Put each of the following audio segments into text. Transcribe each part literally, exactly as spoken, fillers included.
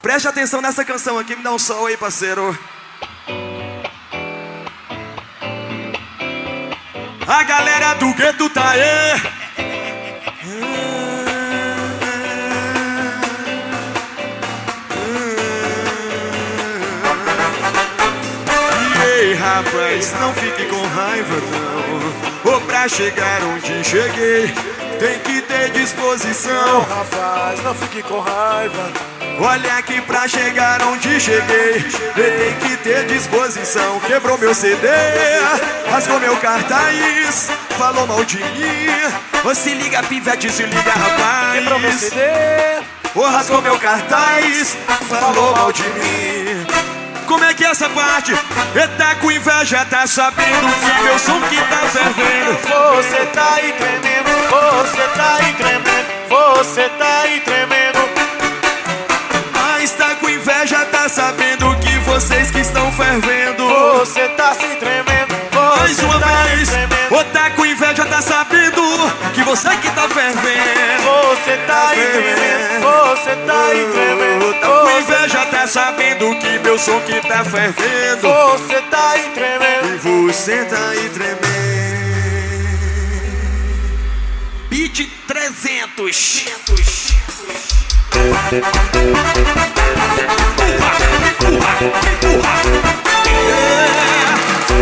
Preste atenção nessa canção aqui, me dá um sol aí, parceiro. A galera do gueto tá aí. Ei, rapaz, não fique com raiva não. Ou pra chegar onde cheguei, tem que ter disposição. Rapaz, não fique com raiva. Olha aqui, pra chegar onde cheguei, tem que ter disposição. Quebrou meu C D, rasgou meu cartaz, falou mal de mim. Ô, se liga, pivete, se liga, rapaz. Quebrou meu C D, ô, rasgou meu cartaz, falou mal de mim. Como é que é essa parte? E tá com inveja, tá sabendo que meu som que tá fervendo. Você tá aí tremendo, você tá aí tremendo, você tá aí tremendo. Mas tá com inveja, tá sabendo que vocês que estão fervendo. Você tá se tremendo, mais uma vez. Ô, tá com inveja, tá sabendo que você que tá fervendo. Você tá aí tremendo, você tá aí tremendo. Tá com inveja, tá sabendo que meu som que tá fervendo. Você tá aí tremendo, e você tá aí tremendo. Beat trezentos. Empurra, empurra, empurra. É.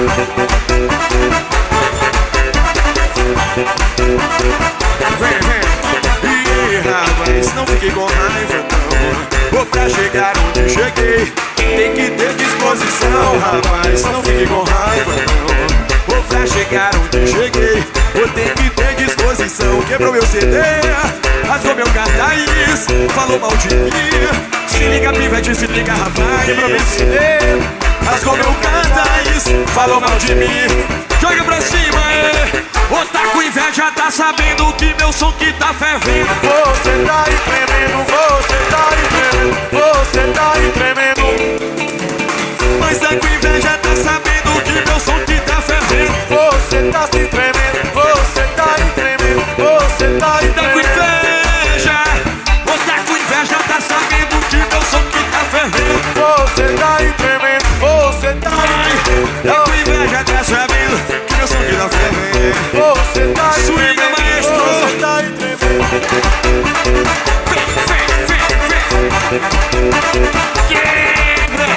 Vem, vem. E rapaz, não fique com raiva não. Ou pra chegar onde cheguei, tem que ter disposição. Rapaz, não fique com raiva não. Ou pra chegar onde cheguei, eu tenho que ter disposição. Quebrou meu C D, rasgou meu cartaz, falou mal de mim. Se liga, pivete, se liga, rapaz. quebrou meu C D, rasgou meu cartaz, falou mal de mim. Joga pra cima, é. Ô, tá com inveja, tá sabendo que meu som que tá fervendo. Você tá aí tremendo, você tá aí tremendo, você tá aí tremendo. Mas tá com inveja, tá sabendo que meu som que tá fervendo. Você tá se tremendo, você tá aí tremendo, você tá aí Tá com tremendo. inveja, ô, tá com inveja, tá sabendo que meu som que tá fervendo. Você tá aí tremendo, você tá aí tremendo. Tá com inveja, tá sabendo que meu som que tá fervendo. Você tá aí Swinga, tremendo, maestro. você tá aí tremendo. Vem, vem, vem, vem. Quebra.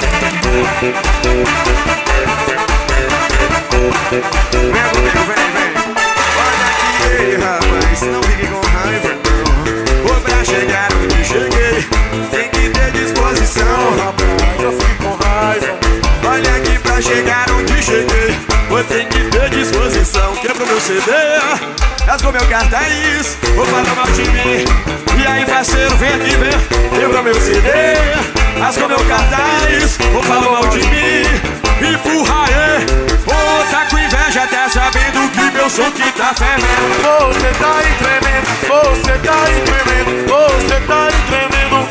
Vem comigo, vem, vem. Olha aqui, ei, rapaz, não fique com raiva não. Ou pra chegar onde cheguei, tem que ter disposição. Rapaz, eu fico com raiva. Olha aqui, pra chegar onde cheguei, eu tenho que ter disposição. Quebrou meu C D, rasgou meu cartaz, vou falar mal de mim. E aí, parceiro, vem aqui, vem. Quebrou meu C D, rasgou meu cartaz, vou falar mal de mim. Empurra aí, ô, tá com inveja, tá sabendo que meu som que tá fervendo. Você tá aí tremendo, você tá aí tremendo, você tá aí tremendo.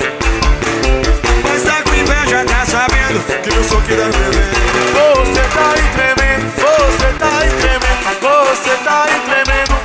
Mas tá com inveja, tá sabendo que meu som que tá fervendo. Você tá aí tremendo, você tá aí tremendo, você tá aí tremendo.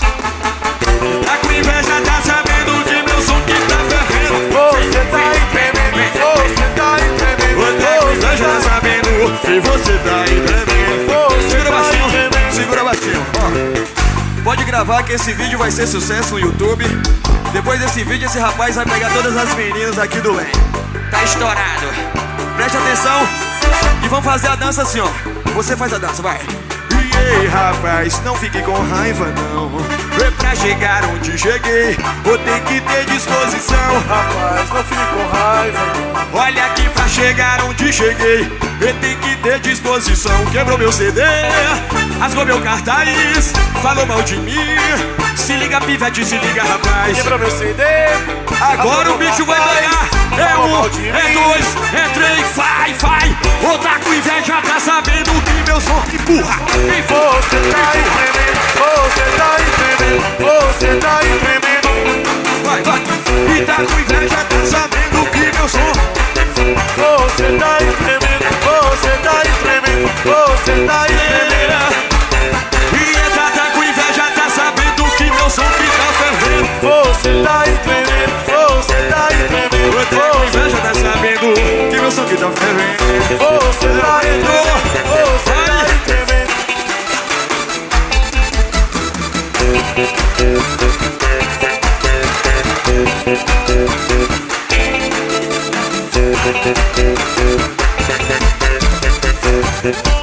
Tá com inveja, tá sabendo que meu som que tá fervendo. Você tá aí tremendo, você tá aí tremendo. Ô, tá com inveja, tá sabendo que você tá aí tremendo. Segura baixinho, segura baixinho, ó. Pode gravar que esse vídeo vai ser sucesso no YouTube. Depois desse vídeo, esse rapaz vai pegar todas as meninas aqui do Lem. Tá estourado. Preste atenção e vamos fazer a dança assim, ó. Você faz a dança, vai. E ei, rapaz, não fique com raiva não. É pra chegar onde cheguei, eu tenho que ter disposição. Rapaz, não fique com raiva. Olha aqui, pra chegar onde cheguei, eu tenho que ter disposição. Quebrou meu C D, rasgou meu cartaz, falou mal de mim. Se liga, pivete, se liga, rapaz. Quebrou meu C D, agora o bicho vai ganhar. É um, é dois, é três, vai, vai. Ô, tá com inveja, tá sabendo que meu som empurra. Empurra. você tá aí tremendo, você tá aí tremendo, você tá aí tremendo. Vai, vai. E tá com inveja, tá sabendo que meu som. Você tá aí tremendo, você tá aí tremendo, você tá aí tremendo. E essa tá com inveja, tá sabendo que meu som que tá fervendo. Você tá aí tremendo, você tá aí tremendo. Ô, tá com inveja, tá sabendo tremendo.